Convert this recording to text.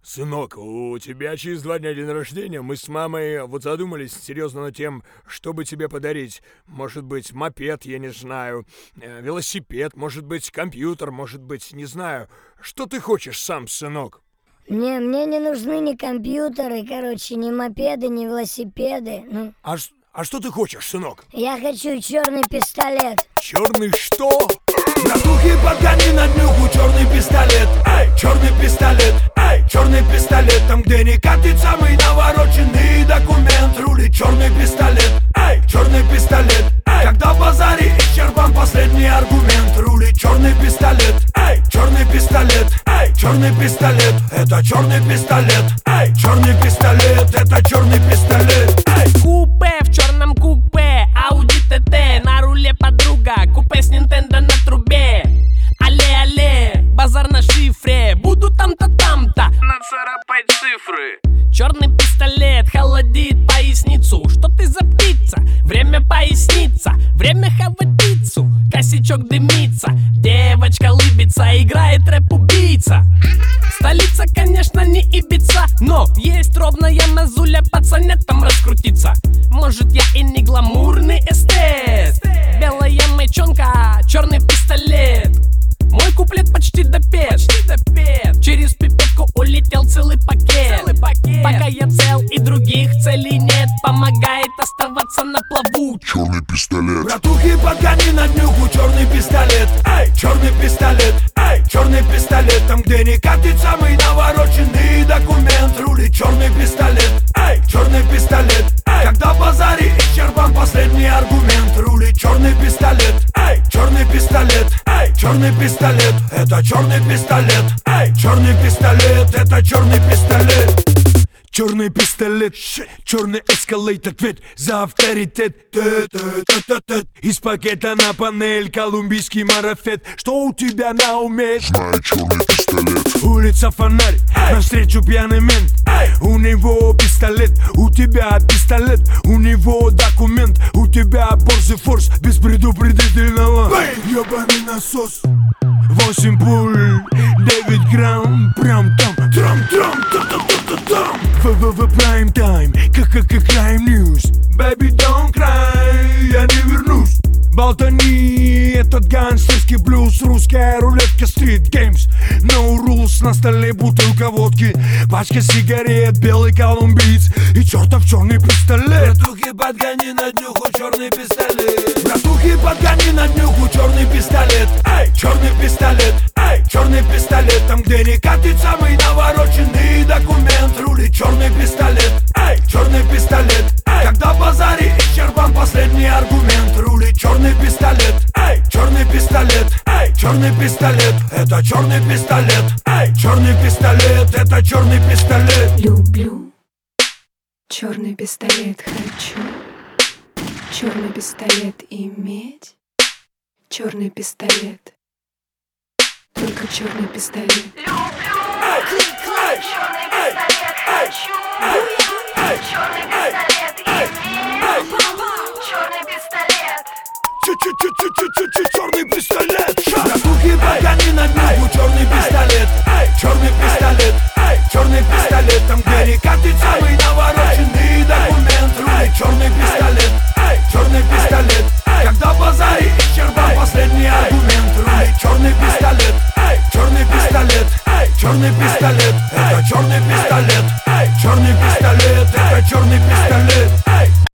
Сынок, у тебя через 2 дня день рождения. Мы с мамой вот задумались серьезно над тем, что бы тебе подарить. Может быть, мопед, я не знаю, велосипед, может быть, компьютер, может быть, не знаю. Что ты хочешь сам, сынок? Мне не нужны ни компьютеры, ни мопеды, ни велосипеды. А что ты хочешь, сынок? Я хочу черный пистолет. Черный что? Братухи, подгони на днюху черный пистолет. Эй, черный пистолет, эй, черный пистолет. Там, где не катит самый навороченный документ, рулит черный пистолет. Эй, черный пистолет, эй, когда в базаре исчерпан последний аргумент, рулит черный пистолет. Эй, черный пистолет, эй, черный пистолет. Это черный пистолет. Эй, черный пистолет, это черный пистолет. Эй. Купе в черном купе, Audi TT, на руле подруга, купе с Nintendo на трубе. Алле-алле, базар на шифре, буду там-то, там-то нацарапать цифры. Черный пистолет холодит поясницу. Что ты за птица? Время поясниться, время хавать пиццу. Косячок дымится, девочка лыбится, играет рэп-убийца. Столица, конечно, не Ибица, но есть ровная мазуля под сонетом раскрутиться. Может, я и не гламурный эстет. Белая мечонка, черный пистолет. Мой куплет почти допет. Через пипетку улетел целый пакет. Пока я цел и других целей нет, помогает оставаться на плаву черный пистолет. Братухи, подгони на днюху черный пистолет. Эй, черный пистолет, эй, черный пистолет. Там, где не катит самый навороченный документ, рулит черный пистолет. Эй, черный пистолет, эй, когда в базаре исчерпан последний аргумент, рулит черный пистолет. Эй, черный пистолет, эй, черный пистолет. Это черный пистолет. Эй, черный пистолет, это черный пистолет. Черный пистолет, черный эскалейт, ответ за авторитет. Из пакета на панель колумбийский марафет. Что у тебя на уме? Знаю черный пистолет. Улица фонарь, навстречу пьяный мент. У него пистолет, у тебя пистолет. У него документ, у тебя Порше Форс без предупредительного. Ёбаный насос. 8 пуль, 9 грамм, прям там, трам-трам-там-там-там-там. В прайм тайм, Crime News. Baby, don't cry, я не вернусь. Болтани, этот гангстерский блюз. Русская рулетка, Street Games. No rules, на столе бутылка водки, пачка сигарет, белый колумбиец и чертов черный пистолет. Братухи, подгони на днюху черный пистолет. Братухи, подгони на днюху черный пистолет. Эй, черный пистолет, эй, черный пистолет. Там, где не катит самый навороченный документ, рулит черный пистолет. Эй, черный пистолет, эй, когда в базаре исчерпан последний аргумент, рулит черный пистолет. Эй, черный пистолет, эй, черный пистолет. Это черный пистолет. Эй, черный пистолет, это черный пистолет. Люблю черный пистолет, хочу черный пистолет иметь. Черный пистолет, только черный пистолет. Люблю черный пистолет, хочу черный пистолет иметь. Черный пистолет. Черный пистолет. Братухи, подгони на днюху черный пистолет. Эй, черный пистолет, эй, черный пистолет. Там, где не катит самый навороченный документ, рулит черный пистолет. Эй, черный пистолет. Когда в базаре исчерпан последний аргумент, рулит черный пистолет. Эй, черный пистолет. Эй, черный пистолет. Это черный пистолет. Эй, черный пистолет. Это черный